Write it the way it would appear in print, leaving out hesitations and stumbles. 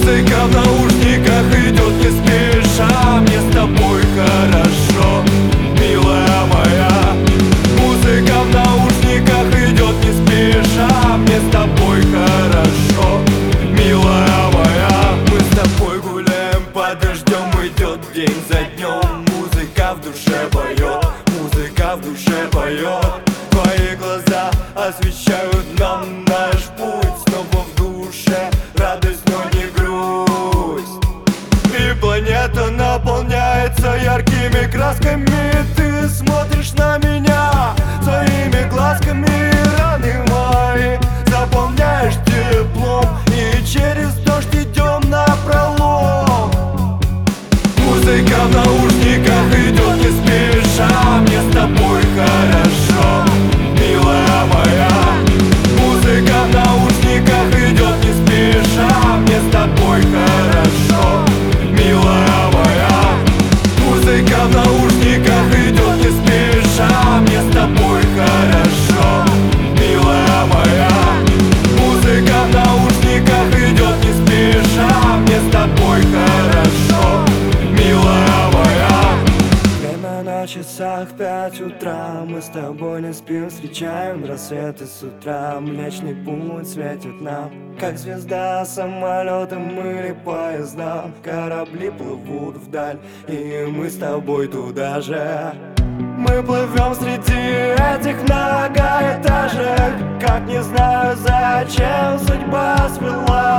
Музыка в наушниках идет не спеша. Мне с тобой хорошо, милая моя. Музыка в наушниках идет не спеша. Мне с тобой хорошо, милая моя. Мы с тобой гуляем под дождем, идет день за днем. Музыка в душе поет, музыка в душе поет. Твои глаза освещают нам наш путь. Снова в душе радость, но не грусть. И планета наполняется яркими красками. Ты смотришь на меня своими глазками. Раны мои заполняешь теплом, и через дождь идем напролом. Музыка в наушниках идет не спеша. Мне с тобой хорошо, милая моя. Музыка в наушниках идет не спеша. Мне с тобой хорошо, милая моя. Музыка в наушниках идет не спеша. Мне с тобой хорошо, милая моя. Музыка в наушниках идет не спеша. Мне с тобой хорошо, милая моя. Время на часах 5 утра. Мы с тобой не спим, встречаем рассветы с утра. Млечный путь светит нам, как звезда самолетом или поездом. Корабли плывут вдаль, и мы с тобой туда же. Мы плывем среди этих многоэтажек. Как не знаю, зачем судьба свела